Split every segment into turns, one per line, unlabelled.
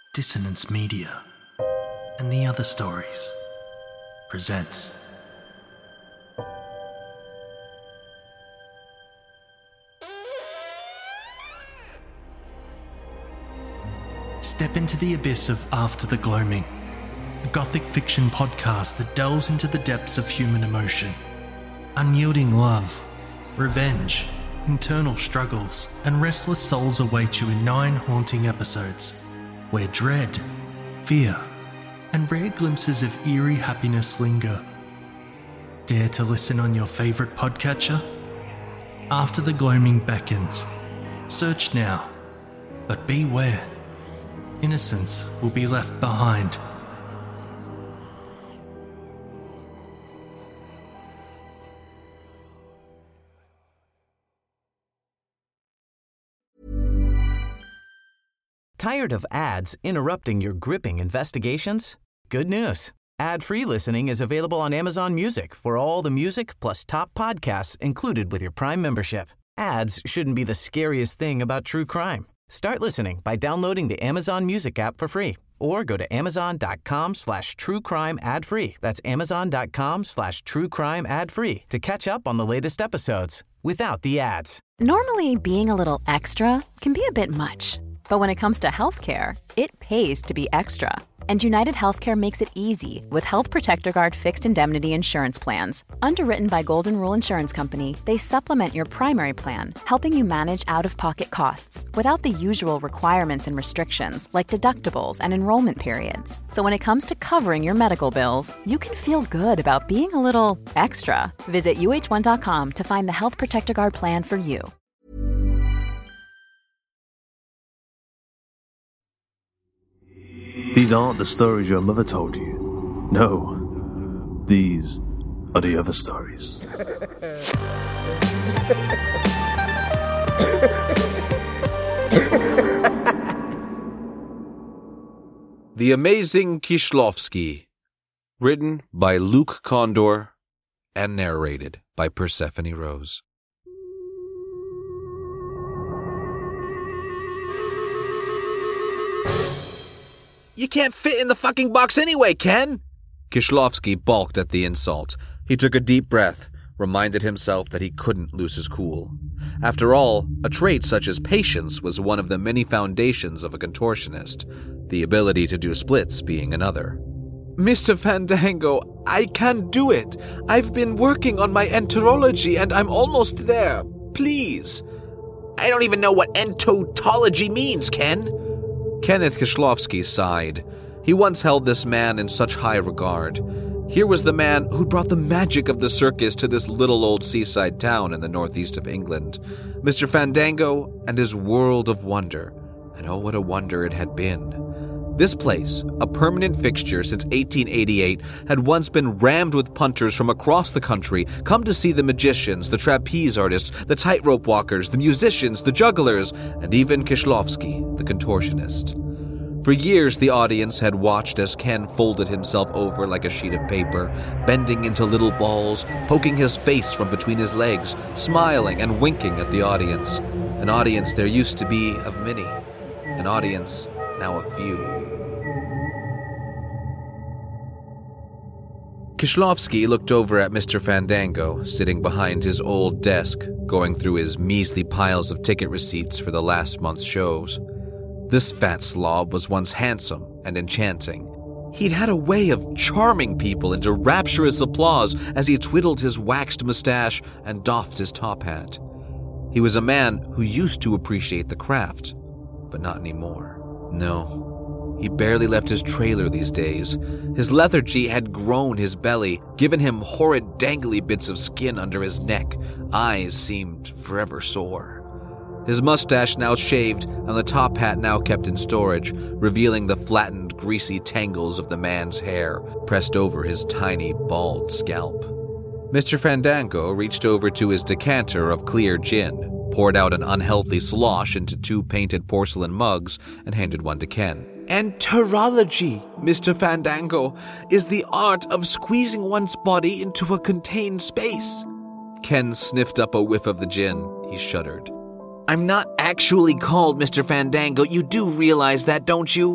Dissonance Media and the Other Stories presents Step into the abyss of After the Gloaming, a gothic fiction podcast that delves into the depths of human emotion. Unyielding love, revenge, internal struggles, and restless souls await you in 9 haunting episodes, where dread, fear, and rare glimpses of eerie happiness linger. Dare to listen on your favourite podcatcher? After the Gloaming beckons. Search now, but beware. Innocence will be left behind.
Tired of ads interrupting your gripping investigations? Good news. Ad-free listening is available on Amazon Music for all the music plus top podcasts included with your Prime membership. Ads shouldn't be the scariest thing about true crime. Start listening by downloading the Amazon Music app for free or go to amazon.com/truecrime ad-free. That's amazon.com/truecrime ad-free to catch up on the latest episodes without the ads.
Normally, being a little extra can be a bit much. But when it comes to healthcare, it pays to be extra. And United Healthcare makes it easy with Health Protector Guard fixed indemnity insurance plans. Underwritten by Golden Rule Insurance Company, they supplement your primary plan, helping you manage out-of-pocket costs without the usual requirements and restrictions like deductibles and enrollment periods. So when it comes to covering your medical bills, you can feel good about being a little extra. Visit uh1.com to find the Health Protector Guard plan for you.
These aren't the stories your mother told you. No, these are the other stories.
The Amazing Kishlovsky, written by Luke Condor and narrated by Persephone Rose. You can't fit in the fucking box anyway, Ken! Kishlovsky balked at the insult. He took a deep breath, reminded himself that he couldn't lose his cool. After all, a trait such as patience was one of the many foundations of a contortionist, the ability to do splits being another. Mr. Fandango, I can do it. I've been working on my enterology and I'm almost there. Please. I don't even know what entotology means, Ken. Kenneth Kishlovsky sighed. He once held this man in such high regard. Here was the man who brought the magic of the circus to this little old seaside town in the northeast of England. Mr. Fandango and his world of wonder. And oh, what a wonder it had been. This place, a permanent fixture since 1888, had once been rammed with punters from across the country, come to see the magicians, the trapeze artists, the tightrope walkers, the musicians, the jugglers, and even Kishlovsky, the contortionist. For years, the audience had watched as Ken folded himself over like a sheet of paper, bending into little balls, poking his face from between his legs, smiling and winking at the audience. An audience there used to be of many, an audience now of few. Kishlovsky looked over at Mr. Fandango, sitting behind his old desk, going through his measly piles of ticket receipts for the last month's shows. This fat slob was once handsome and enchanting. He'd had a way of charming people into rapturous applause as he twiddled his waxed mustache and doffed his top hat. He was a man who used to appreciate the craft, but not anymore. No. He barely left his trailer these days. His lethargy had grown his belly, given him horrid dangly bits of skin under his neck. Eyes seemed forever sore. His mustache now shaved and the top hat now kept in storage, revealing the flattened, greasy tangles of the man's hair pressed over his tiny, bald scalp. Mr. Fandango reached over to his decanter of clear gin, poured out an unhealthy slosh into 2 painted porcelain mugs, and handed one to Ken. Enterology, Mr. Fandango, is the art of squeezing one's body into a contained space. Ken sniffed up a whiff of the gin. He shuddered. I'm not actually called Mr. Fandango. You do realize that, don't you?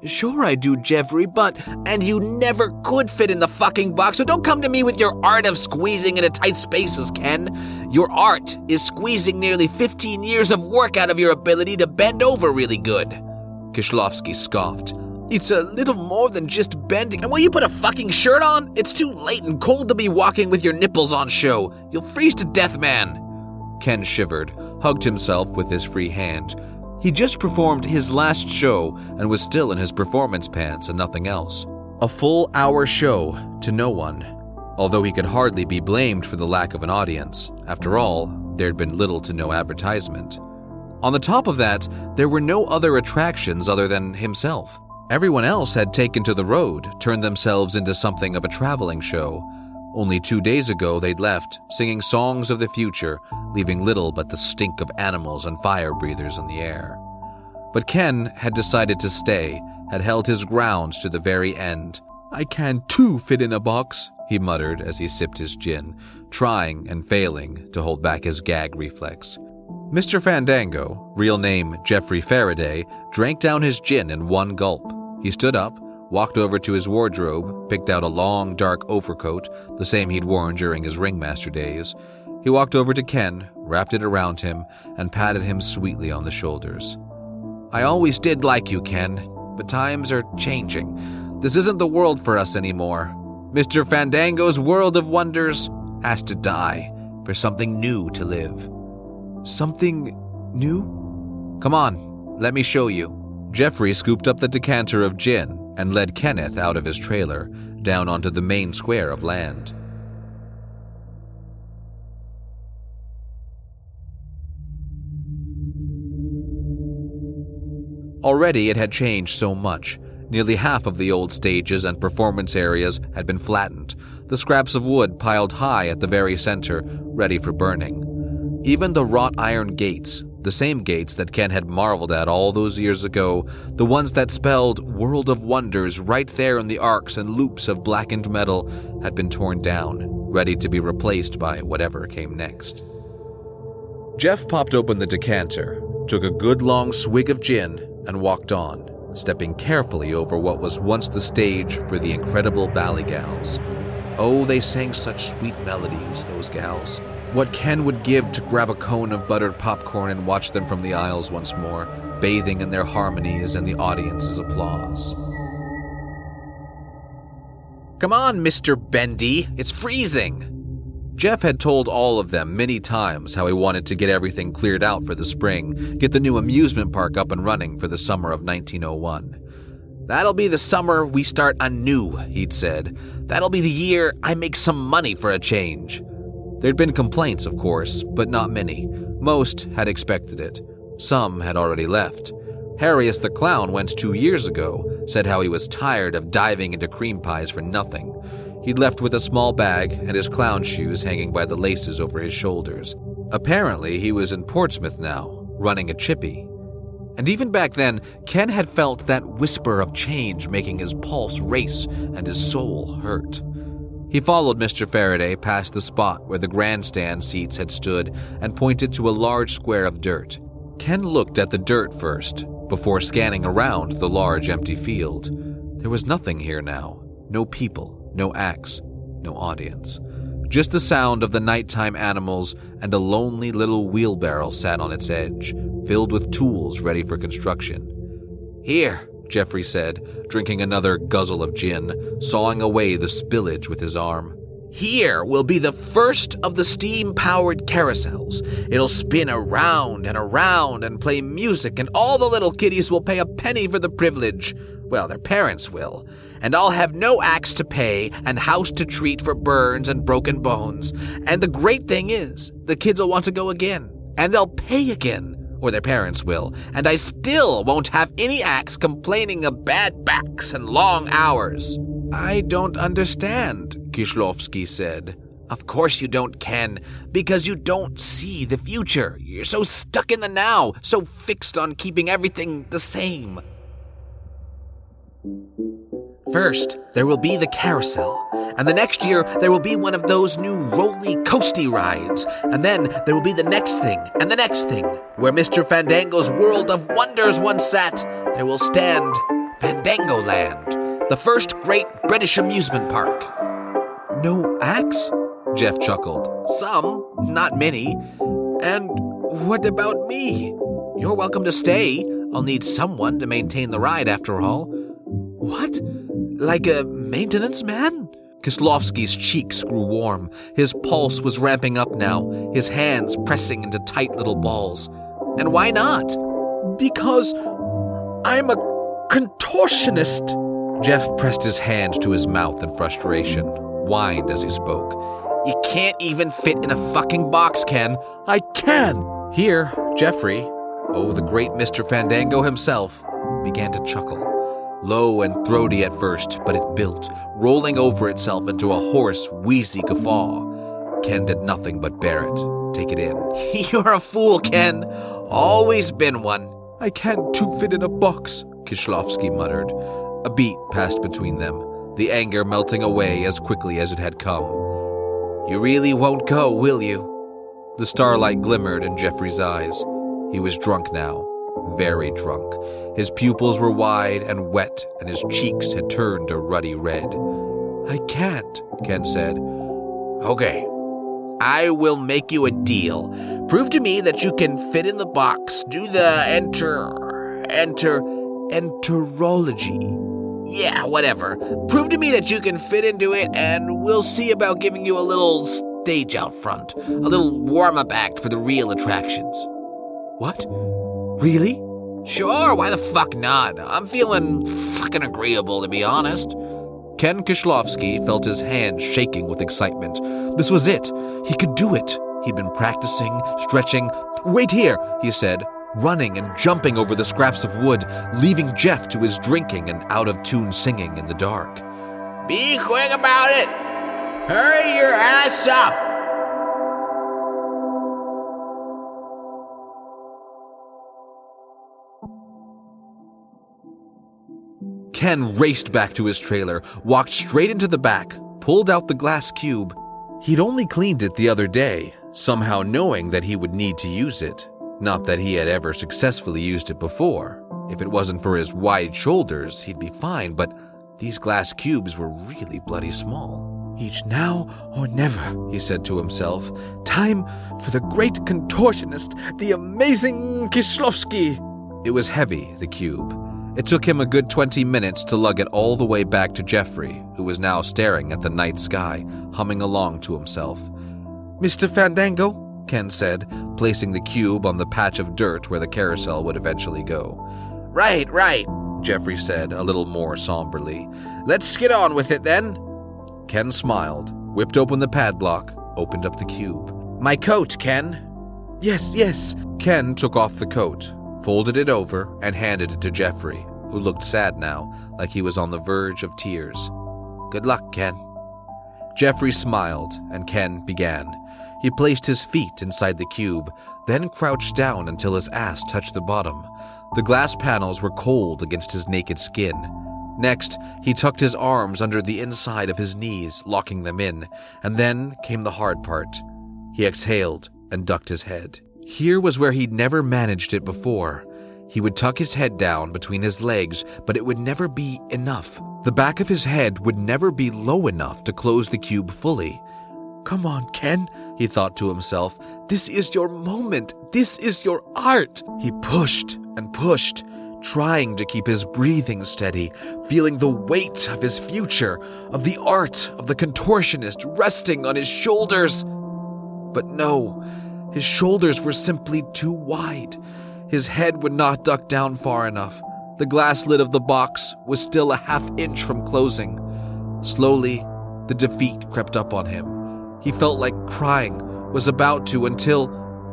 Sure I do, Jeffrey, but... And you never could fit in the fucking box, so don't come to me with your art of squeezing into tight spaces, Ken. Your art is squeezing nearly 15 years of work out of your ability to bend over really good. Kishlovsky scoffed. It's a little more than just bending. And will you put a fucking shirt on? It's too late and cold to be walking with your nipples on show. You'll freeze to death, man. Ken shivered, hugged himself with his free hand. He just performed his last show and was still in his performance pants and nothing else. A full-hour show to no one, although he could hardly be blamed for the lack of an audience. After all, there'd been little to no advertisement. On the top of that, there were no other attractions other than himself. Everyone else had taken to the road, turned themselves into something of a traveling show. Only 2 days ago they'd left, singing songs of the future, leaving little but the stink of animals and fire breathers in the air. But Ken had decided to stay, had held his ground to the very end. I can too fit in a box, he muttered as he sipped his gin, trying and failing to hold back his gag reflex. Mr. Fandango, real name Jeffrey Faraday, drank down his gin in one gulp. He stood up, walked over to his wardrobe, picked out a long, dark overcoat, the same he'd worn during his ringmaster days. He walked over to Ken, wrapped it around him, and patted him sweetly on the shoulders. I always did like you, Ken, but times are changing. This isn't the world for us anymore. Mr. Fandango's world of wonders has to die for something new to live. Something new? Come on, let me show you. Jeffrey scooped up the decanter of gin and led Kenneth out of his trailer, down onto the main square of land. Already it had changed so much. Nearly half of the old stages and performance areas had been flattened, the scraps of wood piled high at the very center, ready for burning. Even the wrought iron gates, the same gates that Ken had marveled at all those years ago, the ones that spelled World of Wonders right there in the arcs and loops of blackened metal, had been torn down, ready to be replaced by whatever came next. Jeff popped open the decanter, took a good long swig of gin, and walked on, stepping carefully over what was once the stage for the incredible Ballet Gals. Oh, they sang such sweet melodies, those gals. What Ken would give to grab a cone of buttered popcorn and watch them from the aisles once more, bathing in their harmonies and the audience's applause. Come on, Mr. Bendy, it's freezing! Jeff had told all of them many times how he wanted to get everything cleared out for the spring, get the new amusement park up and running for the summer of 1901. That'll be the summer we start anew, he'd said. That'll be the year I make some money for a change. There'd been complaints, of course, but not many. Most had expected it. Some had already left. Harrius the Clown went 2 years ago, said how he was tired of diving into cream pies for nothing. He'd left with a small bag and his clown shoes hanging by the laces over his shoulders. Apparently, he was in Portsmouth now, running a chippy. And even back then, Ken had felt that whisper of change making his pulse race and his soul hurt. He followed Mr. Faraday past the spot where the grandstand seats had stood and pointed to a large square of dirt. Ken looked at the dirt first, before scanning around the large empty field. There was nothing here now. No people, no acts, no audience. Just the sound of the nighttime animals and a lonely little wheelbarrow sat on its edge, filled with tools ready for construction. Here, Jeffrey said, drinking another guzzle of gin, sawing away the spillage with his arm. Here will be the first of the steam-powered carousels. It'll spin around and around and play music, and all the little kiddies will pay a penny for the privilege. Well, their parents will. And I'll have no axe to pay and house to treat for burns and broken bones. And the great thing is, the kids will want to go again, and they'll pay again. Or their parents will, and I still won't have any acts complaining of bad backs and long hours. I don't understand, Kishlovsky said. Of course you don't, Ken, because you don't see the future. You're so stuck in the now, so fixed on keeping everything the same. First, there will be the carousel, and the next year there will be one of those new roly-coasty rides, and then there will be the next thing, and the next thing. Where Mr. Fandango's World of Wonders once sat, there will stand Fandango Land, the first great British amusement park. No acts? Jeff chuckled. Some, not many. And what about me? You're welcome to stay. I'll need someone to maintain the ride after all. What? Like a maintenance man? Kislovsky's cheeks grew warm. His pulse was ramping up now, his hands pressing into tight little balls. And why not? Because I'm a contortionist. Jeff pressed his hand to his mouth in frustration, whined as he spoke. You can't even fit in a fucking box, Ken. I can. Here, Jeffrey, oh, the great Mr. Fandango himself, began to chuckle. Low and throaty at first, but it built, rolling over itself into a hoarse, wheezy guffaw. Ken did nothing but bear it, take it in. You're a fool, Ken. Always been one. I can't too fit in a box, Kislovsky muttered. A beat passed between them, the anger melting away as quickly as it had come. You really won't go, will you? The starlight glimmered in Jeffrey's eyes. He was drunk now, very drunk. His pupils were wide and wet, and his cheeks had turned a ruddy red. I can't, Ken said. Okay, I will make you a deal. Prove to me that you can fit in the box. Do the enterology. Yeah, whatever. Prove to me that you can fit into it, and we'll see about giving you a little stage out front. A little warm-up act for the real attractions. What? Really? Sure, why the fuck not? I'm feeling fucking agreeable, to be honest. Ken Kislovsky felt his hands shaking with excitement. This was it. He could do it. He'd been practicing, stretching. Wait here, he said, running and jumping over the scraps of wood, leaving Jeff to his drinking and out-of-tune singing in the dark. Be quick about it! Hurry your ass up! Ken raced back to his trailer, walked straight into the back, pulled out the glass cube. He'd only cleaned it the other day, somehow knowing that he would need to use it. Not that he had ever successfully used it before. If it wasn't for his wide shoulders, he'd be fine, but these glass cubes were really bloody small. Each now or never, he said to himself. Time for the great contortionist, the amazing Kislovsky. It was heavy, the cube. It took him a good 20 minutes to lug it all the way back to Jeffrey, who was now staring at the night sky, humming along to himself. Mr. Fandango, Ken said, placing the cube on the patch of dirt where the carousel would eventually go. Right, Jeffrey said, a little more somberly. Let's get on with it, then. Ken smiled, whipped open the padlock, opened up the cube. My coat, Ken. Yes. Ken took off the coat, folded it over, and handed it to Jeffrey, who looked sad now, like he was on the verge of tears. Good luck, Ken. Jeffrey smiled, and Ken began. He placed his feet inside the cube, then crouched down until his ass touched the bottom. The glass panels were cold against his naked skin. Next, he tucked his arms under the inside of his knees, locking them in, and then came the hard part. He exhaled and ducked his head. Here was where he'd never managed it before. He would tuck his head down between his legs, but it would never be enough. The back of his head would never be low enough to close the cube fully. Come on, Ken, he thought to himself. This is your moment. This is your art. He pushed and pushed, trying to keep his breathing steady, feeling the weight of his future, of the art of the contortionist resting on his shoulders. But no, his shoulders were simply too wide. His head would not duck down far enough. The glass lid of the box was still a half-inch from closing. Slowly, the defeat crept up on him. He felt like crying, was about to until...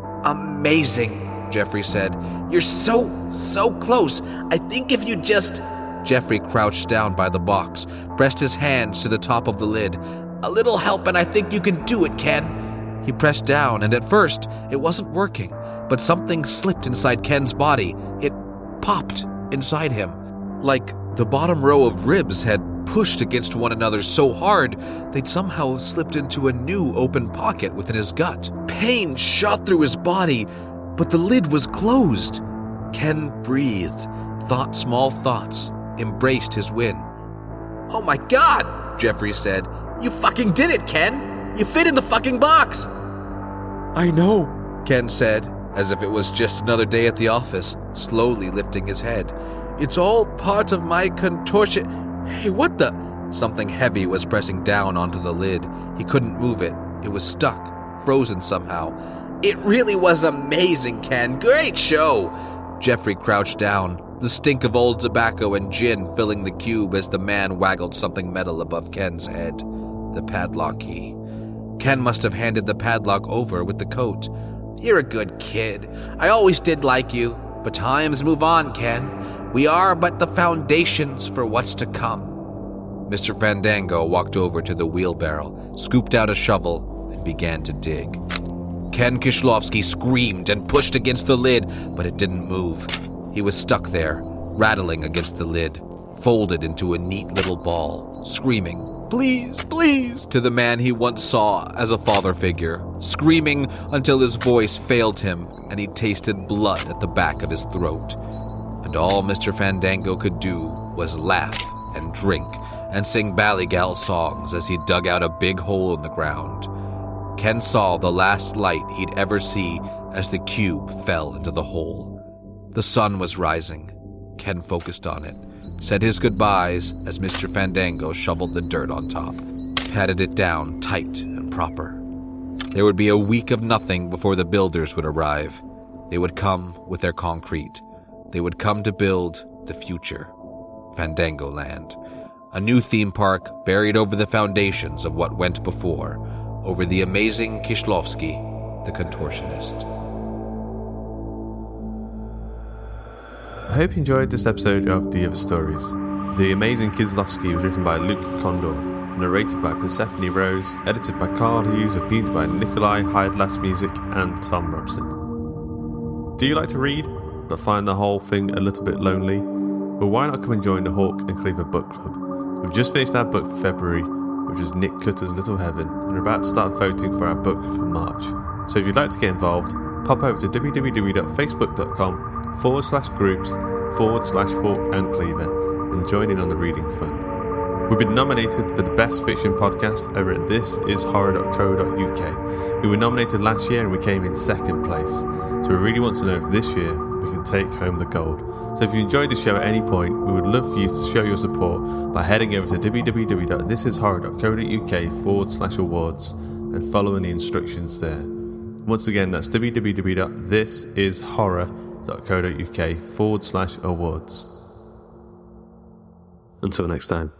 Amazing, Jeffrey said. You're so close. I think if you just... Jeffrey crouched down by the box, pressed his hands to the top of the lid. A little help and I think you can do it, Ken. He pressed down, and at first, it wasn't working, but something slipped inside Ken's body. It popped inside him, like the bottom row of ribs had pushed against one another so hard they'd somehow slipped into a new open pocket within his gut. Pain shot through his body, but the lid was closed. Ken breathed, thought small thoughts, embraced his win. "Oh my god," Jeffrey said. "You fucking did it, Ken! You fit in the fucking box!" "I know," Ken said, as if it was just another day at the office, slowly lifting his head. "It's all part of my contortion." Hey, what the? Something heavy was pressing down onto the lid. He couldn't move it. It was stuck, frozen somehow. "It really was amazing, Ken. Great show." Jeffrey crouched down, the stink of old tobacco and gin filling the cube as the man waggled something metal above Ken's head. The padlock key. Ken must have handed the padlock over with the coat. "You're a good kid. I always did like you. But times move on, Ken. We are but the foundations for what's to come." Mr. Fandango walked over to the wheelbarrow, scooped out a shovel, and began to dig. Ken Kishlovsky screamed and pushed against the lid, but it didn't move. He was stuck there, rattling against the lid, folded into a neat little ball, screaming, "Please, please," to the man he once saw as a father figure, screaming until his voice failed him and he tasted blood at the back of his throat. And all Mr. Fandango could do was laugh and drink and sing Ballygal songs as he dug out a big hole in the ground. Ken saw the last light he'd ever see as the cube fell into the hole. The sun was rising. Ken focused on it, said his goodbyes as Mr. Fandango shoveled the dirt on top, patted it down tight and proper. There would be a week of nothing before the builders would arrive. They would come with their concrete. They would come to build the future. Fandango Land. A new theme park buried over the foundations of what went before, over the amazing Kishlovsky, the contortionist.
I hope you enjoyed this episode of The Other Stories. The Amazing Kishlovsky was written by Luke Condor, narrated by Persephone Rose, edited by Carl Hughes, and music by Nikolai Hyde-Lass Music and Tom Robson. Do you like to read, but find the whole thing a little bit lonely? Well, why not come and join the Hawk and Cleaver Book Club? We've just finished our book for February, which was Nick Cutter's Little Heaven, and we're about to start voting for our book for March. So if you'd like to get involved, pop over to www.facebook.com/groups/Hawk and Cleaver and join in on the reading fun. We've been nominated for the Best Fiction Podcast over at thisishorror.co.uk. We were nominated last year and we came in second place. So we really want to know if this year we can take home the gold. So if you enjoyed the show at any point, we would love for you to show your support by heading over to www.thisishorror.co.uk/awards and following the instructions there. Once again, that's www.thisishorror.co.uk/awards. Until next time.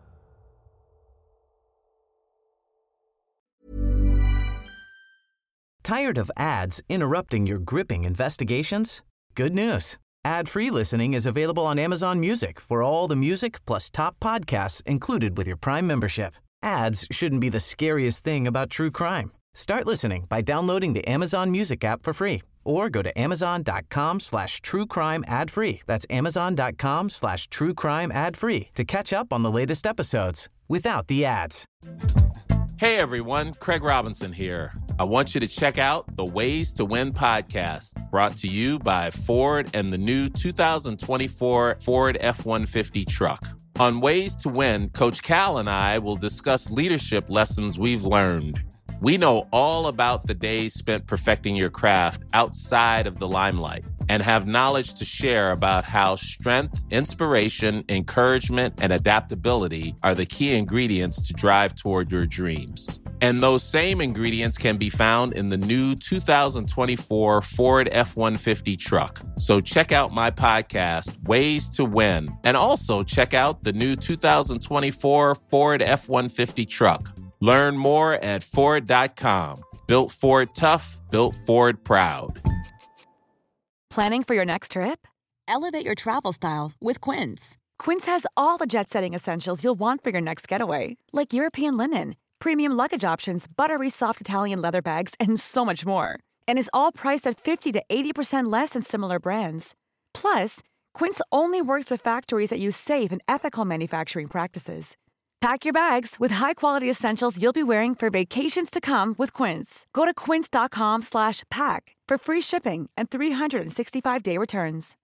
Tired of ads interrupting your gripping investigations? Good news. Ad-free listening is available on Amazon Music for all the music plus top podcasts included with your Prime membership. Ads shouldn't be the scariest thing about true crime. Start listening by downloading the Amazon Music app for free or go to amazon.com/truecrime ad-free. That's amazon.com/truecrime ad-free to catch up on the latest episodes without the ads.
Hey everyone, Craig Robinson here. I want you to check out the Ways to Win podcast, brought to you by Ford and the new 2024 Ford F-150 truck. On Ways to Win, Coach Cal and I will discuss leadership lessons we've learned. We know all about the days spent perfecting your craft outside of the limelight and have knowledge to share about how strength, inspiration, encouragement, and adaptability are the key ingredients to drive toward your dreams. And those same ingredients can be found in the new 2024 Ford F-150 truck. So check out my podcast, Ways to Win, and also check out the new 2024 Ford F-150 truck. Learn more at Ford.com. Built Ford tough, built Ford proud.
Planning for your next trip?
Elevate your travel style with Quince.
Quince has all the jet-setting essentials you'll want for your next getaway, like European linen, premium luggage options, buttery soft Italian leather bags, and so much more. And is all priced at 50 to 80% less than similar brands. Plus, Quince only works with factories that use safe and ethical manufacturing practices. Pack your bags with high-quality essentials you'll be wearing for vacations to come with Quince. Go to quince.com/pack for free shipping and 365-day returns.